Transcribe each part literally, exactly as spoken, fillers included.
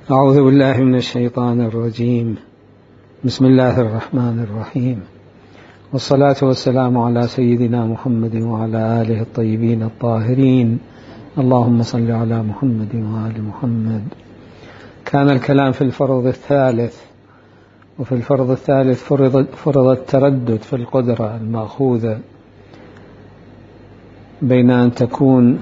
أعوذ بالله من الشيطان الرجيم. بسم الله الرحمن الرحيم، والصلاة والسلام على سيدنا محمد وعلى آله الطيبين الطاهرين. اللهم صل على محمد وآل محمد. كان الكلام في الفرض الثالث، وفي الفرض الثالث فرض, فرض التردد في القدرة المأخوذة بين أن تكون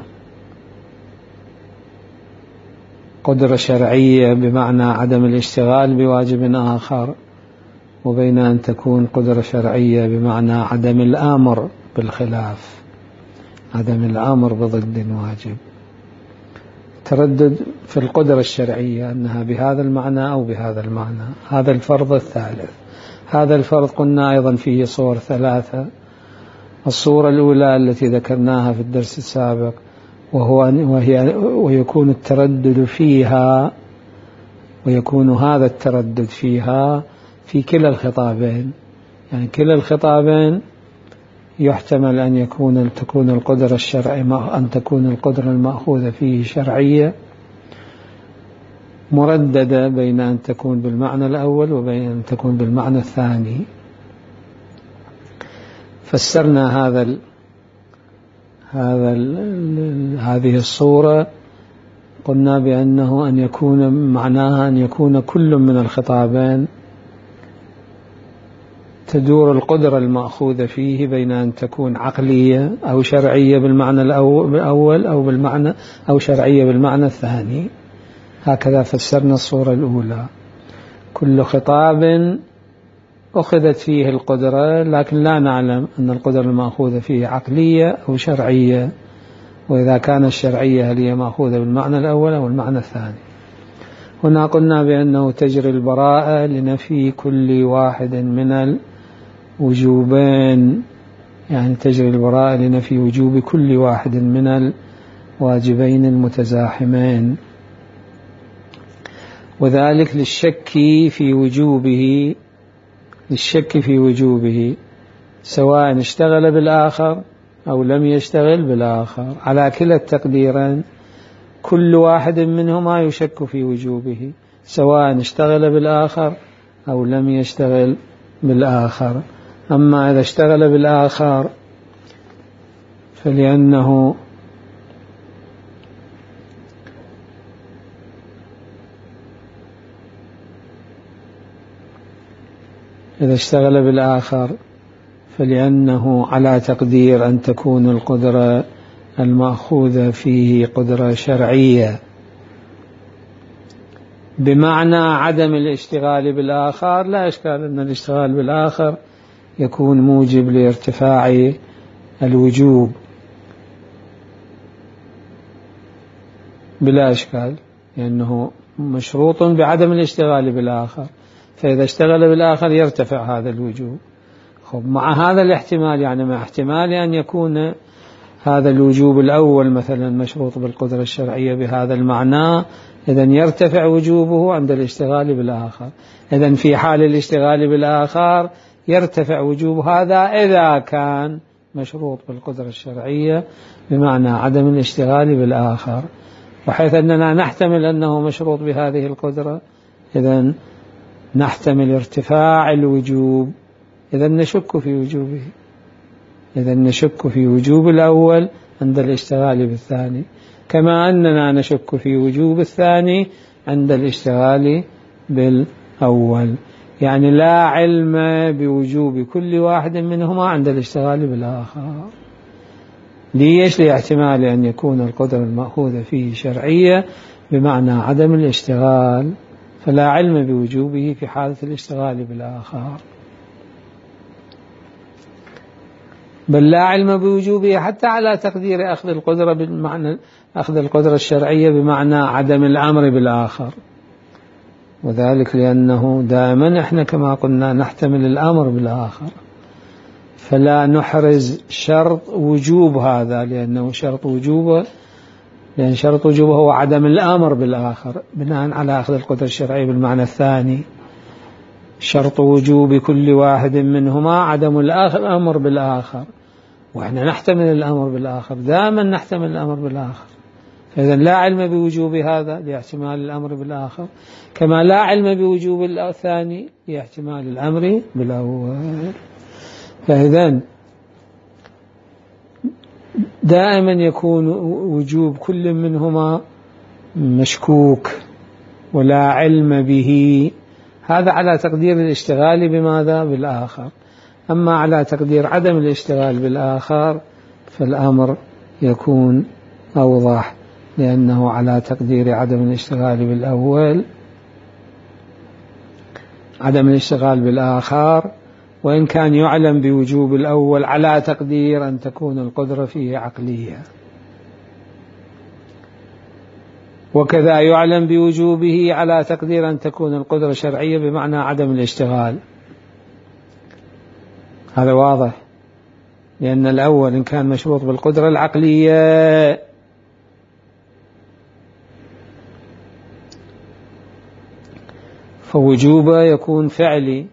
قدرة شرعية بمعنى عدم الاشتغال بواجب آخر، وبين أن تكون قدرة شرعية بمعنى عدم الأمر بالخلاف، عدم الأمر بضد واجب. تردد في القدرة الشرعية أنها بهذا المعنى أو بهذا المعنى. هذا الفرض الثالث. هذا الفرض قلنا أيضا فيه صور ثلاثة. الصورة الأولى التي ذكرناها في الدرس السابق، وهو وهي ويكون التردد فيها ويكون هذا التردد فيها في كلا الخطابين. يعني كلا الخطابين يحتمل أن يكون تكون القدرة الشرعية أن تكون القدرة المأخوذة فيه شرعية مرددة بين أن تكون بالمعنى الأول وبين أن تكون بالمعنى الثاني. فسرنا هذا ال هذا ال هذه الصورة، قلنا بأنه أن يكون معناها أن يكون كل من الخطابين تدور القدرة المأخوذة فيه بين أن تكون عقلية أو شرعية بالمعنى الأول أو بالمعنى أو شرعية بالمعنى الثاني. هكذا فسرنا الصورة الأولى. كل خطاب أخذت فيه القدرة، لكن لا نعلم أن القدرة المأخوذة فيه عقلية أو شرعية، وإذا كان الشرعية هل هي مأخوذة بالمعنى الأول أو المعنى الثاني. هنا قلنا بأنه تجري البراءة لنفي كل واحد من الوجوبين، يعني تجري البراءة لنفي وجوب كل واحد من الواجبين المتزاحمين، وذلك للشك في وجوبه للشك في وجوبه سواء اشتغل بالآخر أو لم يشتغل بالآخر. على كلا التقديرين كل واحد منهما يشك في وجوبه سواء اشتغل بالآخر أو لم يشتغل بالآخر. أما إذا اشتغل بالآخر فلأنه إذا اشتغل بالآخر فلأنه على تقدير أن تكون القدرة المأخوذة فيه قدرة شرعية بمعنى عدم الاشتغال بالآخر. لا إشكال أن الاشتغال بالآخر يكون موجب لارتفاع الوجوب بلا إشكال، لأنه مشروط بعدم الاشتغال بالآخر، فإذا اشتغل بالآخر يرتفع هذا الوجوب. خب مع هذا الاحتمال، يعني مع احتمال أن يكون هذا الوجوب الأول مثلا مشروط بالقدرة الشرعية بهذا المعنى، إذن يرتفع وجوبه عند الاشتغال بالآخر. إذن في حال الاشتغال بالآخر يرتفع وجوب هذا إذا كان مشروط بالقدرة الشرعية بمعنى عدم الاشتغال بالآخر، وحيث أننا نحتمل أنه مشروط بهذه القدرة إذن نحتمل ارتفاع الوجوب، إذن نشك في وجوبه إذن نشك في وجوب الأول عند الاشتغال بالثاني، كما أننا نشك في وجوب الثاني عند الاشتغال بالأول. يعني لا علم بوجوب كل واحد منهما عند الاشتغال بالآخر. ليش؟ لاحتمال أن يكون القدرة المأخوذة فيه شرعية بمعنى عدم الاشتغال، فلا علم بوجوبه في حالة الاشتغال بالآخر، بل لا علم بوجوبه حتى على تقدير أخذ القدرة بالمعنى أخذ القدرة الشرعية بمعنى عدم الأمر بالآخر. وذلك لأنه دائما احنا كما قلنا نحتمل الأمر بالآخر، فلا نحرز شرط وجوب هذا، لأنه شرط وجوبه لأن شرط وجوبه هو عدم الأمر بالآخر بناء على أخذ القدرة الشرعية بالمعنى الثاني. شرط وجوب كل واحد منهما عدم الأمر بالآخر، وإحنا نحتمل الأمر بالآخر، دائما نحتمل الأمر بالآخر، إذن لا علم بوجوب هذا لاحتمال الأمر بالآخر، كما لا علم بوجوب الثاني لاحتمال الأمر بالأول. فإذن دائما يكون وجوب كل منهما مشكوك ولا علم به، هذا على تقدير الاشتغال بماذا؟ بالآخر. أما على تقدير عدم الاشتغال بالآخر فالأمر يكون أوضح، لأنه على تقدير عدم الاشتغال بالأول عدم الاشتغال بالآخر، وإن كان يعلم بوجوب الأول على تقدير أن تكون القدرة فيه عقلية، وكذا يعلم بوجوبه على تقدير أن تكون القدرة شرعية بمعنى عدم الاشتغال. هذا واضح، لأن الأول إن كان مشروط بالقدرة العقلية فوجوبه يكون فعلي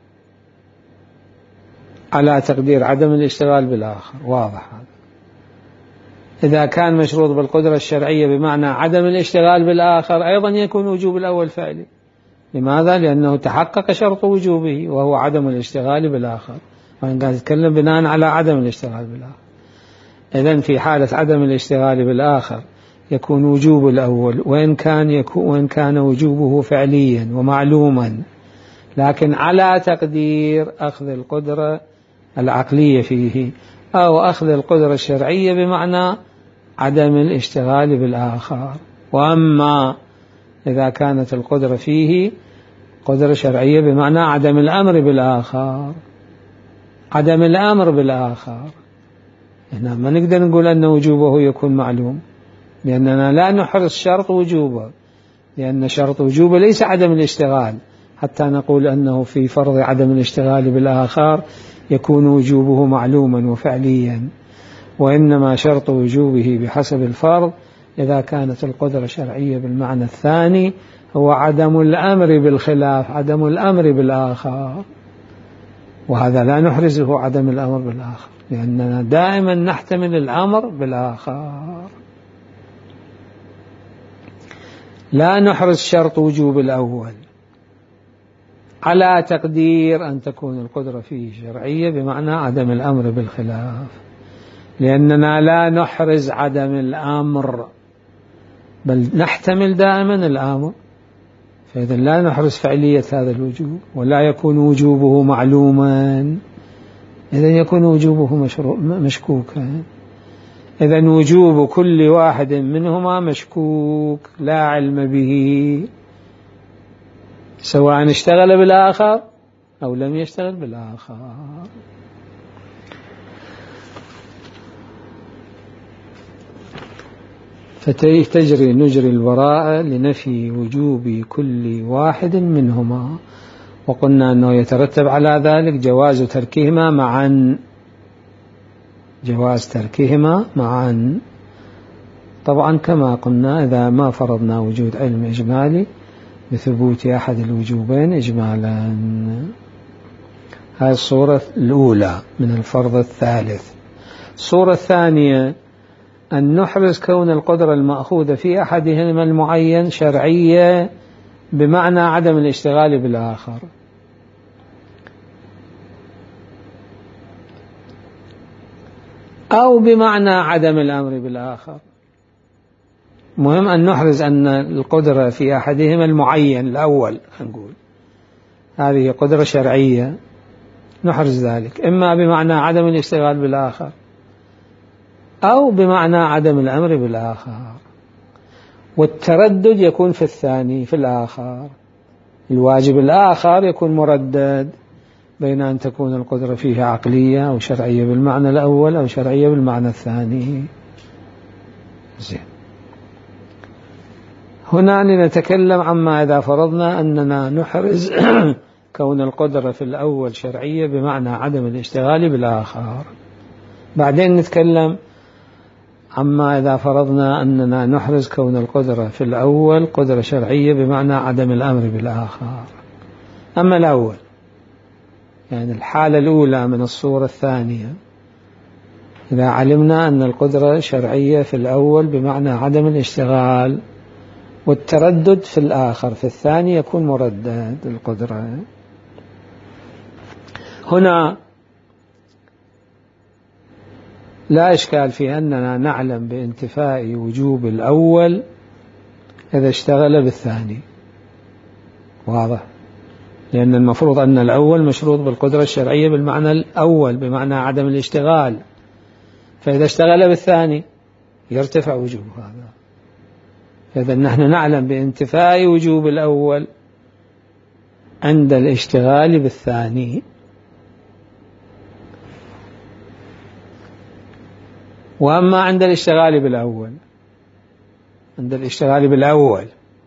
على تقدير عدم الاشتغال بالآخر، واضح هذا. إذا كان مشروط بالقدرة الشرعية بمعنى عدم الاشتغال بالآخر أيضا يكون وجوب الأول فعلي. لماذا؟ لأنه تحقق شرط وجوبه وهو عدم الاشتغال بالآخر، وأنا قاعد أتكلم بناء على عدم الاشتغال بالآخر. إذن في حالة عدم الاشتغال بالآخر يكون وجوب الأول، وإن كان يكون وإن كان وجوبه فعليا ومعلوما، لكن على تقدير أخذ القدرة العقلية فيه أو أخذ القدرة الشرعية بمعنى عدم الاشتغال بالآخر. وأما إذا كانت القدرة فيه قدرة شرعية بمعنى عدم الأمر بالآخر، عدم الأمر بالآخر، هنا ما نقدر نقول أن وجوبه يكون معلوم، لأننا لا نحرص شرط وجوبه، لأن شرط وجوبه ليس عدم الاشتغال حتى نقول أنه في فرض عدم الاشتغال بالآخر يكون وجوبه معلوما وفعليا، وإنما شرط وجوبه بحسب الفرض إذا كانت القدرة شرعية بالمعنى الثاني هو عدم الأمر بالخلاف، عدم الأمر بالآخر، وهذا لا نحرزه عدم الأمر بالآخر، لأننا دائما نحتمل الأمر بالآخر، لا نحرز شرط وجوب الأول على تقدير أن تكون القدرة فيه شرعية بمعنى عدم الأمر بالخلاف، لأننا لا نحرز عدم الأمر بل نحتمل دائما الأمر، فإذا لا نحرز فعلية هذا الوجوب ولا يكون وجوبه معلوما، إذن يكون وجوبه مشكوكا. إذن وجوب كل واحد منهما مشكوك لا علم به، سواء اشتغل بالآخر أو لم يشتغل بالآخر. فتجري نجري البراءة لنفي وجوب كل واحد منهما، وقلنا أنه يترتب على ذلك جواز تركهما معا، جواز تركهما معا. طبعا كما قلنا إذا ما فرضنا وجود علم إجمالي بثبوت أحد الوجوبين إجمالا. هذه الصورة الأولى من الفرض الثالث. الصورة الثانية أن نحرز كون القدرة المأخوذة في أحدهما المعين شرعية بمعنى عدم الاشتغال بالآخر، أو بمعنى عدم الأمر بالآخر. مهم أن نحرز أن القدرة في أحدهما المعين الأول نقول هذه قدرة شرعية، نحرز ذلك إما بمعنى عدم الاشتغال بالآخر أو بمعنى عدم الأمر بالآخر، والتردد يكون في الثاني في الآخر، الواجب الآخر يكون مردد بين أن تكون القدرة فيه عقلية أو شرعية بالمعنى الأول أو شرعية بالمعنى الثاني. زين. هنا نتكلم عما إذا فرضنا أننا نحرز كون القدرة في الأول شرعية بمعنى عدم الاشتغال بالآخر، بعدين نتكلم عما إذا فرضنا أننا نحرز كون القدرة في الأول قدرة شرعية بمعنى عدم الأمر بالآخر. أما الأول يعني الحالة الأولى من الصورة الثانية إذا علمنا أن القدرة شرعية في الأول بمعنى عدم الاشتغال، والتردد في الآخر في الثاني يكون مردد القدرة. هنا لا إشكال في أننا نعلم بانتفاء وجوب الأول إذا اشتغل بالثاني، واضح، لأن المفروض أن الأول مشروط بالقدرة الشرعية بالمعنى الأول بمعنى عدم الاشتغال، فإذا اشتغل بالثاني يرتفع وجوب هذا. إذا نحن نعلم بانتفاء وجوب الأول عند الاشتغال بالثاني. وأما عند الاشتغال بالأول، عند الاشتغال بالأول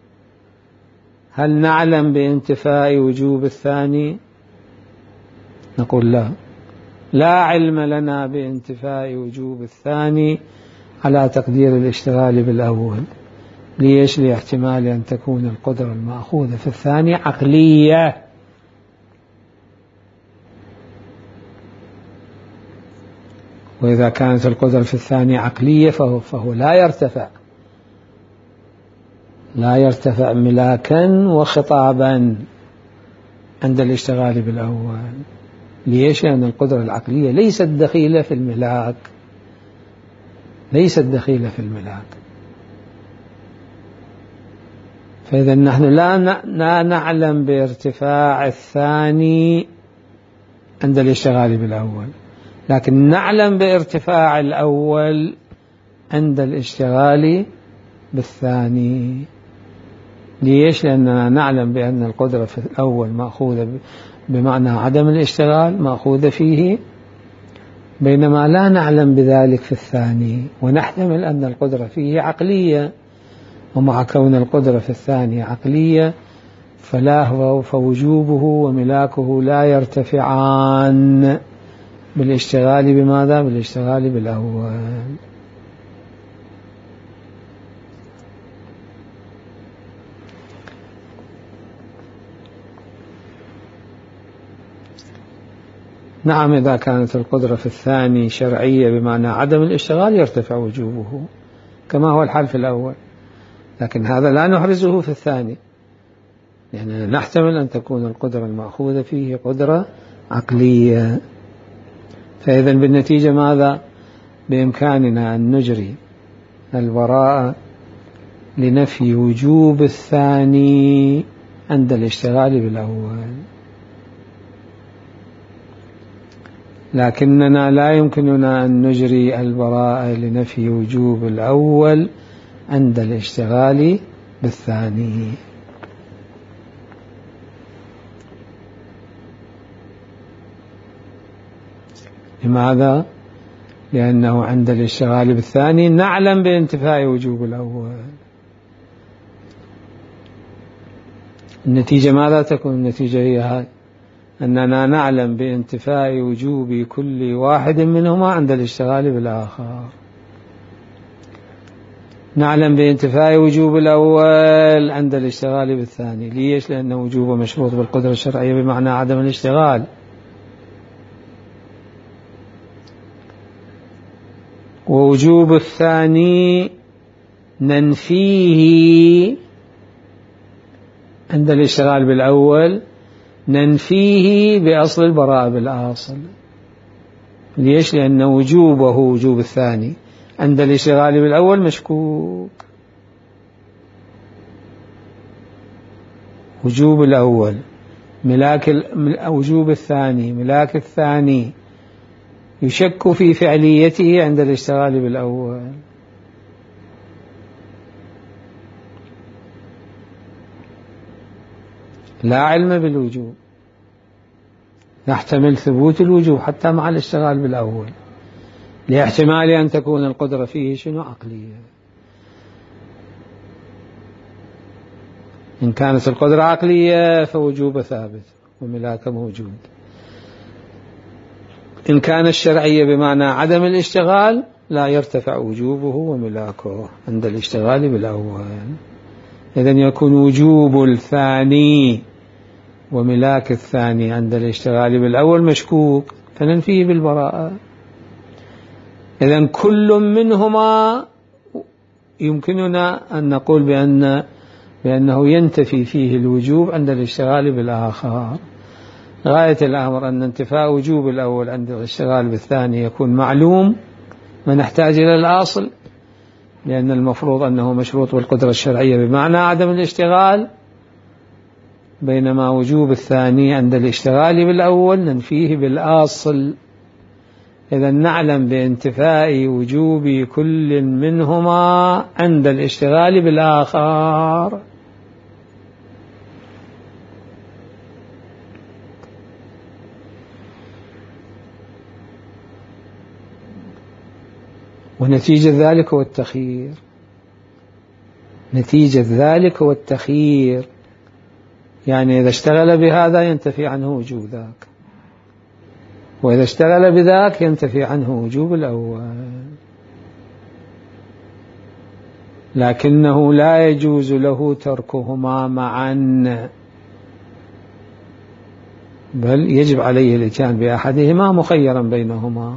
هل نعلم بانتفاء وجوب الثاني؟ نقول لا، لا علم لنا بانتفاء وجوب الثاني على تقدير الاشتغال بالأول. ليش؟ لاحتمال أن تكون القدرة المأخوذة في الثاني عقلية، وإذا كانت القدرة في الثاني عقلية فهو, فهو لا يرتفع لا يرتفع ملاكا وخطابا عند الاشتغال بالأول. ليش؟ لأن القدرة العقلية ليست دخيلة في الملاك، ليست دخيلة في الملاك. فإذا نحن لا نعلم بارتفاع الثاني عند الاشتغال بالأول، لكن نعلم بارتفاع الأول عند الاشتغال بالثاني. ليش؟ لأننا نعلم بأن القدرة في الأول مأخوذة بمعنى عدم الاشتغال، مأخوذة فيه، بينما لا نعلم بذلك في الثاني، ونحتمل أن القدرة فيه عقلية. ومع كون القدرة في الثاني عقلية فلا هو فوجوبه وملاكه لا يرتفعان بالاشتغال بماذا؟ بالاشتغال بالأول. نعم، إذا كانت القدرة في الثاني شرعية بمعنى عدم الاشتغال يرتفع وجوبه كما هو الحال في الأول، لكن هذا لا نحرزه في الثاني، يعني نحتمل أن تكون القدرة المأخوذة فيه قدرة عقلية. فإذا بالنتيجة ماذا؟ بإمكاننا أن نجري البراءة لنفي وجوب الثاني عند الاشتغال بالأول، لكننا لا يمكننا أن نجري البراءة لنفي وجوب الأول عند الاشتغال بالثاني. لماذا؟ لأنه عند الاشتغال بالثاني نعلم بانتفاء وجوب الأول. النتيجة ماذا تكون؟ النتيجة هي هاي، أننا نعلم بانتفاء وجوب كل واحد منهما عند الاشتغال بالآخر. نعلم بانتفاء وجوب الأول عند الاشتغال بالثاني. ليش؟ لأن وجوبه مشروط بالقدرة الشرعية بمعنى عدم الاشتغال. ووجوب الثاني ننفيه عند الاشتغال بالأول، ننفيه بأصل البراءة بالأصل. ليش؟ لأن وجوبه وجوب الثاني عند الاشتغال بالأول مشكوك. وجوب الأول ملاك وجوب الثاني ملاك الثاني يشك في فعليته عند الاشتغال بالأول. لا علم بالوجوب، نحتمل ثبوت الوجوب حتى مع الاشتغال بالأول لاحتمال أن تكون القدرة فيه شنو؟ عقلية. إن كانت القدرة عقلية فوجوب ثابت وملاك موجود. إن كان الشرعية بمعنى عدم الاشتغال لا يرتفع وجوبه وملاكه عند الاشتغال بالأول. إذن يكون وجوب الثاني وملاك الثاني عند الاشتغال بالأول مشكوك، فننفيه بالبراءة. إذن كل منهما يمكننا أن نقول بأن بأنه ينتفي فيه الوجوب عند الاشتغال بالآخر. غاية الأمر أن انتفاء وجوب الأول عند الاشتغال بالثاني يكون معلوم، ما نحتاج إلى الأصل، لأن المفروض أنه مشروط بالقدرة الشرعية بمعنى عدم الاشتغال، بينما وجوب الثاني عند الاشتغال بالأول ننفيه بالأصل. إذا نعلم بانتفاء وجوب كل منهما عند الاشتغال بالآخر. ونتيجة ذلك هو التخيير، نتيجة ذلك هو التخيير، يعني إذا اشتغل بهذا ينتفي عنه وجوب ذاك، وإذا اشتغل بذاك ينتفي عنه وجوب الأول. لكنه لا يجوز له تركهما معا، بل يجب عليه الاتيان بأحدهما مخيرا بينهما،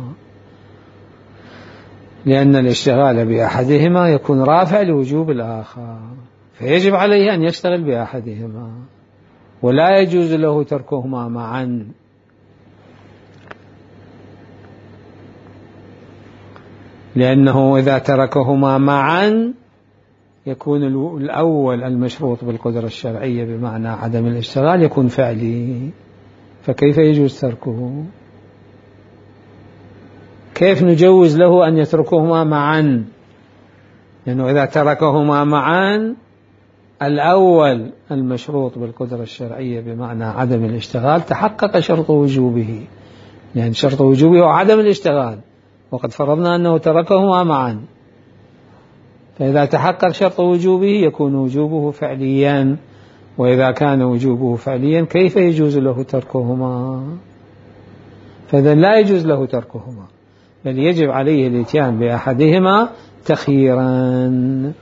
لأن الاشتغال بأحدهما يكون رافع لوجوب الآخر، فيجب عليه أن يشتغل بأحدهما، ولا يجوز له تركهما معا. لأنه إذا تركهما معا يكون الأول المشروط بالقدرة الشرعية بمعنى عدم الاشتغال يكون فعلي، فكيف يجوز تركه؟ كيف نجوز له أن يتركهما معا؟ لأنه إذا تركهما معا الأول المشروط بالقدرة الشرعية بمعنى عدم الاشتغال تحقق شرط وجوبه، يعني شرط وجوبه هو عدم الاشتغال، وقد فرضنا أنه تركهما معا، فإذا تحقق شرط وجوبه يكون وجوبه فعليا، وإذا كان وجوبه فعليا كيف يجوز له تركهما؟ فإذا لا يجوز له تركهما، بل يجب عليه الاتيان بأحدهما تخييرا،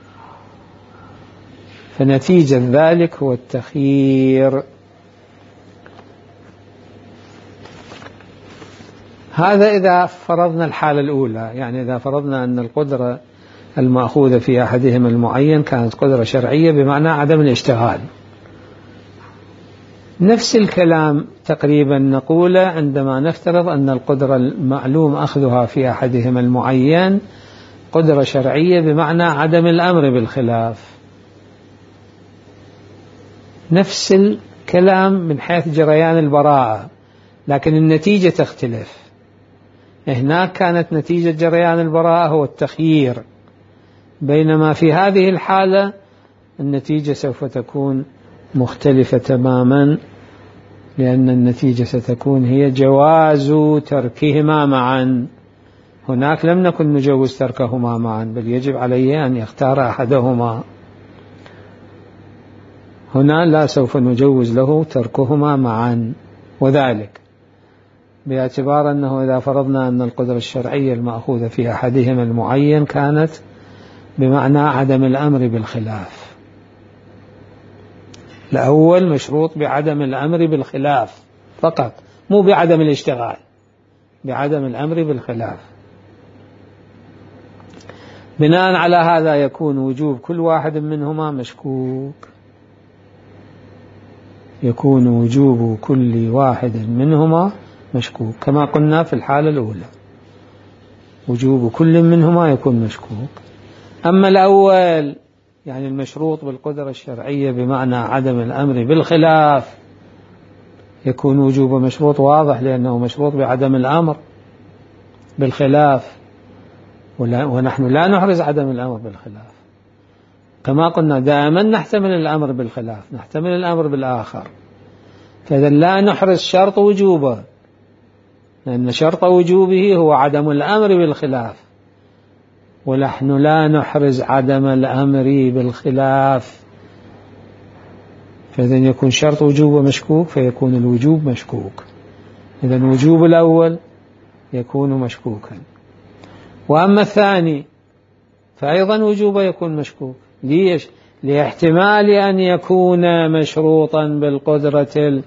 فنتيجة ذلك هو التخيير. هذا إذا فرضنا الحالة الأولى، يعني إذا فرضنا أن القدرة المأخوذة في أحدهما المعين كانت قدرة شرعية بمعنى عدم الاشتغال. نفس الكلام تقريبا نقوله عندما نفترض أن القدرة المعلوم أخذها في أحدهما المعين قدرة شرعية بمعنى عدم الأمر بالخلاف. نفس الكلام من حيث جريان البراءة، لكن النتيجة تختلف. هناك كانت نتيجة جريان البراءة هو التخيير، بينما في هذه الحالة النتيجة سوف تكون مختلفة تماما، لأن النتيجة ستكون هي جواز تركهما معا. هناك لم نكن نجوز تركهما معا، بل يجب عليه أن يختار أحدهما. هنا لا سوف نجوز له تركهما معا، وذلك باعتبار أنه إذا فرضنا أن القدرة الشرعية المأخوذة في أحدهما المعين كانت بمعنى عدم الأمر بالخلاف. الأول مشروط بعدم الأمر بالخلاف فقط، مو بعدم الاشتغال، بعدم الأمر بالخلاف. بناء على هذا يكون وجوب كل واحد منهما مشكوك، يكون وجوب كل واحد منهما مشكوك كما قلنا في الحالة الأولى، وجوب كل منهما يكون مشكوك. أما الأول يعني المشروط بالقدرة الشرعية بمعنى عدم الأمر بالخلاف يكون وجوب مشروط واضح، لأنه مشروط بعدم الأمر بالخلاف، ونحن لا نحرز عدم الأمر بالخلاف. كما قلنا دائما نحتمل الأمر بالخلاف، نحتمل الأمر بالآخر، فإذا لا نحرز شرط وجوبه، لأن شرط وجوبه هو عدم الأمر بالخلاف، ونحن لا نحرز عدم الأمر بالخلاف، فإذا يكون شرط وجوبه مشكوك فيكون الوجوب مشكوك. إذا وجوب الأول يكون مشكوكا، وأما الثاني فأيضا وجوبه يكون مشكوك. ليش؟ لاحتمال أن يكون مشروطا بالقدرة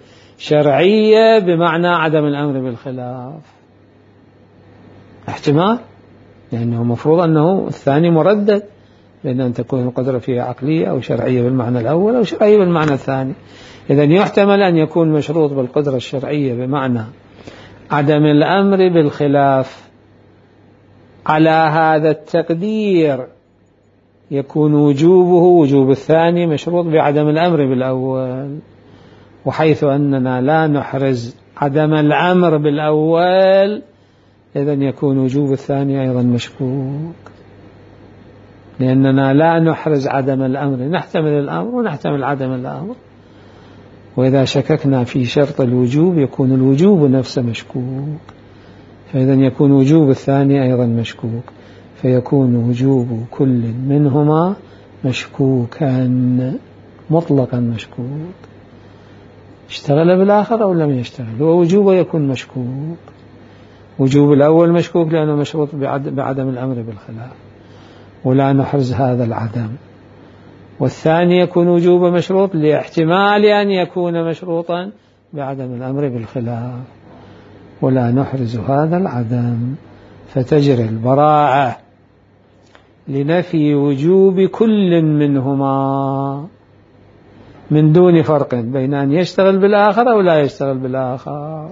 الشرعية بمعنى عدم الأمر بالخلاف، احتمال لأنه مفروض أنه الثاني مردد، بأن أن تكون القدرة فيها عقلية أو شرعية بالمعنى الأول أو شرعية بالمعنى الثاني. إذن يحتمل أن يكون مشروط بالقدرة الشرعية بمعنى عدم الأمر بالخلاف. على هذا التقدير يكون وجوبه وجوب الثاني مشروط بعدم الأمر بالأول، وحيث أننا لا نحرز عدم الأمر بالأول إذن يكون وجوب الثاني أيضا مشكوك، لأننا لا نحرز عدم الأمر، نحتمل الأمر ونحتمل عدم الأمر، وإذا شككنا في شرط الوجوب يكون الوجوب نفسه مشكوك، فإذن يكون وجوب الثاني أيضا مشكوك، فيكون وجوب كل منهما مشكوكا مطلقا مشكوك، اشتغل بالآخر أو لم يشتغل، ووجوبه يكون مشكوك. وجوب الأول مشكوك لأنه مشروط بعدم الأمر بالخلاف ولا نحرز هذا العدم، والثاني يكون وجوبه مشروط لاحتمال أن يكون مشروطا بعدم الأمر بالخلاف ولا نحرز هذا العدم، فتجري البراعة لنفي وجوب كل منهما من دون فرق بين أن يشتغل بالآخر أو لا يشتغل بالآخر.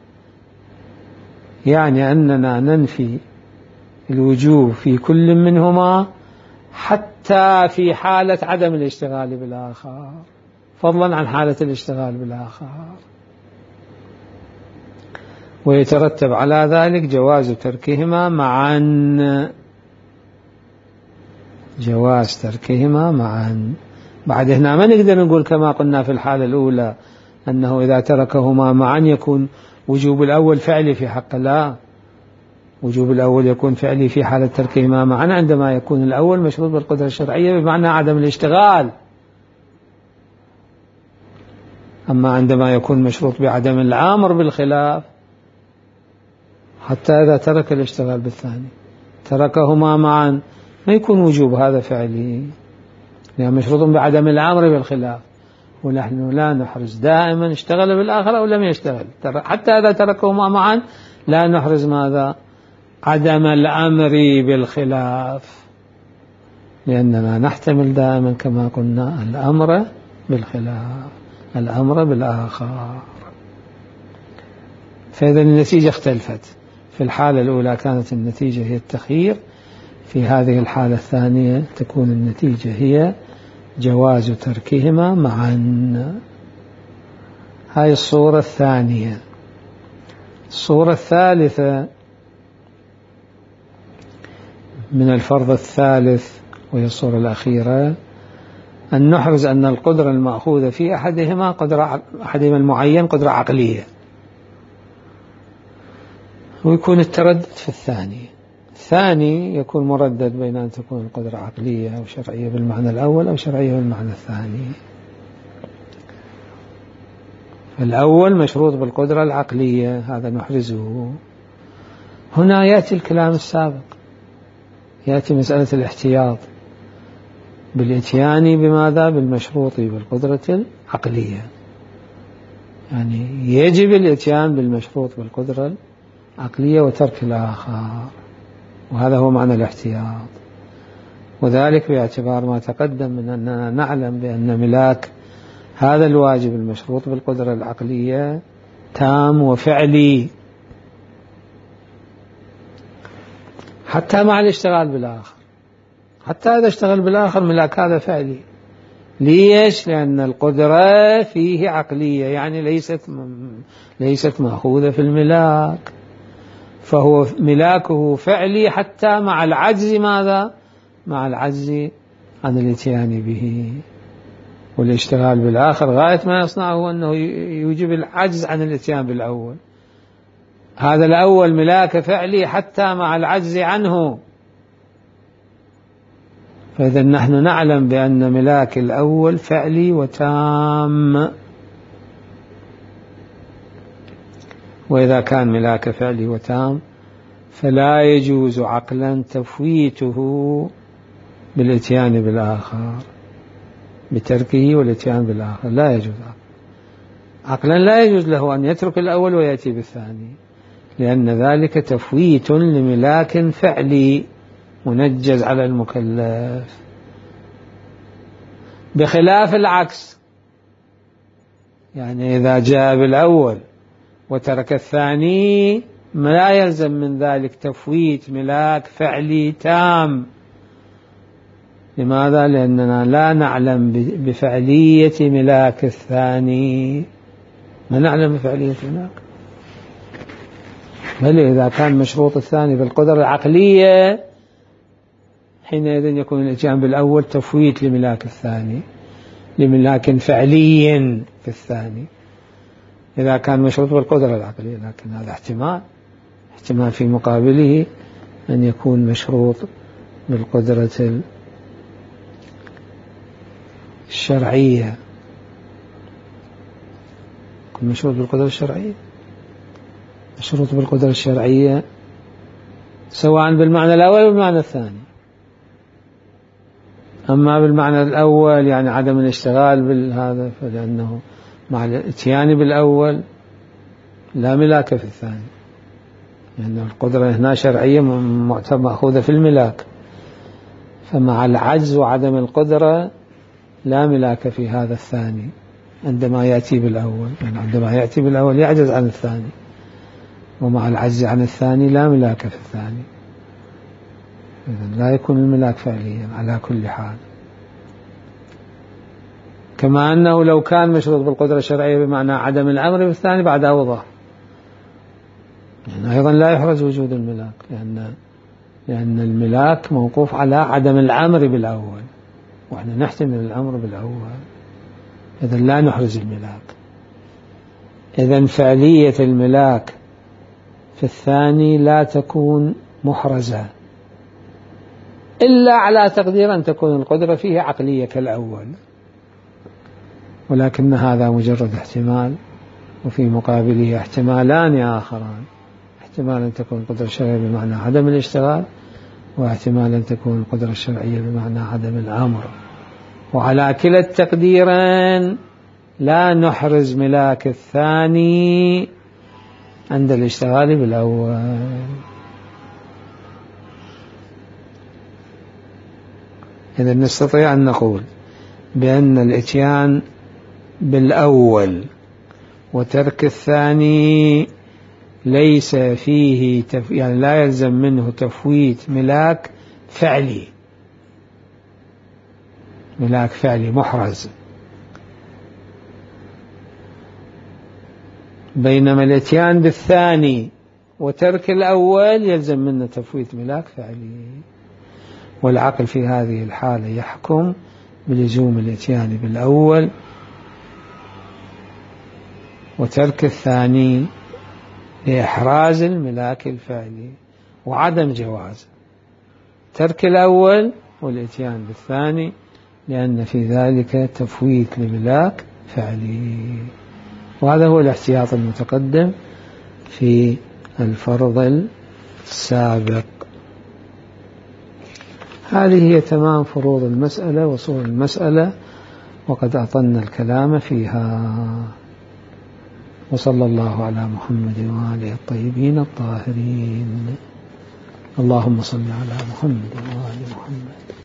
يعني أننا ننفي الوجوب في كل منهما حتى في حالة عدم الاشتغال بالآخر، فضلا عن حالة الاشتغال بالآخر، ويترتب على ذلك جواز تركهما معا، جواز تركهما معا. بعد هنا ما نقدر نقول كما قلنا في الحالة الأولى أنه إذا تركهما معا يكون وجوب الأول فعلي في حق، لا، وجوب الأول يكون فعلي في حالة تركهما معا عندما يكون الأول مشروط بالقدرة الشرعية بمعنى عدم الاشتغال، أما عندما يكون مشروط بعدم الأمر بالخلاف حتى إذا ترك الاشتغال بالثاني تركهما معا ما يكون وجوب هذا فعلي، يعني مشروط بعدم الأمر بالخلاف، ونحن لا نحرز دائما اشتغل بالآخر أو لم يشتغل، حتى إذا تركهما معا لا نحرز ماذا؟ عدم الأمر بالخلاف، لأننا نحتمل دائما كما قلنا الأمر بالخلاف، الأمر بالآخر. فإذا النتيجة اختلفت، في الحالة الأولى كانت النتيجة هي التخيير، في هذه الحالة الثانية تكون النتيجة هي جواز تركهما معا. هاي الصورة الثانية. الصورة الثالثة من الفرض الثالث وهي الصورة الأخيرة، أن نحرز أن القدرة المأخوذة في أحدهما قدرة أحدهما المعين قدرة عقلية، ويكون التردد في الثاني. الثاني يكون مردد بين أن تكون القدرة عقلية أو شرعية بالمعنى الأول أو شرعية بالمعنى الثاني. الأول مشروط بالقدرة العقلية، هذا نحرزه. هنا يأتي الكلام السابق، يأتي مسألة الاحتياط بالإتيان بماذا؟ بالمشروط بالقدرة العقلية، يعني يجب الإتيان بالمشروط بالقدرة العقلية وترك الآخر، وهذا هو معنى الاحتياط. وذلك باعتبار ما تقدم من أننا نعلم بأن ملاك هذا الواجب المشروط بالقدرة العقلية تام وفعلي حتى مع الاشتغال بالآخر، حتى إذا اشتغل بالآخر ملاك هذا فعلي. ليش؟ لأن القدرة فيه عقلية، يعني ليست ليست مأخوذة في الملاك، فهو ملاكه فعلي حتى مع العجز ماذا؟ مع العجز عن الاتيان به. والاشتغال بالآخر غاية ما يصنعه أنه يوجب العجز عن الاتيان بالأول. هذا الأول ملاك فعلي حتى مع العجز عنه، فإذا نحن نعلم بأن ملاك الأول فعلي وتام، وإذا كان ملاك فعلي وتام فلا يجوز عقلا تفويته بالاتيان بالآخر، بتركه والاتيان بالآخر لا يجوز. عقلا لا يجوز له أن يترك الأول ويأتي بالثاني، لأن ذلك تفويت لملاك فعلي منجز على المكلف، بخلاف العكس. يعني إذا جاء بالأول وترك الثاني لا يلزم من ذلك تفويت ملاك فعلي تام. لماذا؟ لأننا لا نعلم بفعلية ملاك الثاني، ما نعلم بفعلية ملاك، بل إذا كان مشروط الثاني بالقدرة العقلية حينئذ يكون الإتيان بالأول تفويت لملاك الثاني، لملاك فعلي في الثاني إذا كان مشروط بالقدرة العقلية. لكن هذا احتمال، احتمال في مقابله أن يكون مشروط بالقدرة الشرعية، يكون مشروط بالقدرة الشرعية، مشروط بالقدرة الشرعية سواء بالمعنى الأول أو بالمعنى الثاني. أما بالمعنى الأول يعني عدم الاشتغال بالهذا، فلأنه مع الاتيان بالأول لا ملاك في الثاني، لأن يعني القدرة هنا شرعية مأخوذة في الملاك، فمع العجز وعدم القدرة لا ملاك في هذا الثاني عندما يأتي بالأول. يعني عندما يأتي بالأول يعجز عن الثاني، ومع العجز عن الثاني لا ملاك في الثاني، إذن لا يكون الملاك فعليا على كل حال. كما أنه لو كان مشروط بالقدرة الشرعية بمعنى عدم الأمر بالثاني بعد أوضح، يعني أيضا لا يحرز وجود الملاك، لأن لأن الملاك موقوف على عدم الأمر بالأول، وإحنا نحتمل الأمر بالأول، إذن لا نحرز الملاك. إذن فعلية الملاك في الثاني لا تكون محرزة إلا على تقدير أن تكون القدرة فيه عقلية كالأول، ولكن هذا مجرد احتمال، وفي مقابله احتمالان آخران: احتمال أن تكون القدرة الشرعية بمعنى عدم الاشتغال، واحتمال أن تكون القدرة الشرعية بمعنى عدم الأمر. وعلى كلا التقديرين لا نحرز ملاك الثاني عند الاشتغال بالأول. إذا نستطيع أن نقول بأن الإتيان بالأول وترك الثاني ليس فيه تف... يعني لا يلزم منه تفويت ملاك فعلي، ملاك فعلي محرز، بينما الاتيان بالثاني وترك الأول يلزم منه تفويت ملاك فعلي. والعقل في هذه الحالة يحكم بلزوم الاتيان بالأول وترك الثاني لإحراز الملاك الفعلي، وعدم جواز ترك الأول والاتيان بالثاني لأن في ذلك تفويت لملاك فعلي. وهذا هو الاحتياط المتقدم في الفرض السابق. هذه هي تمام فروض المسألة وصور المسألة، وقد أطلنا الكلام فيها. وصلى الله على محمد وآله الطيبين الطاهرين. اللهم صل على محمد وآل محمد.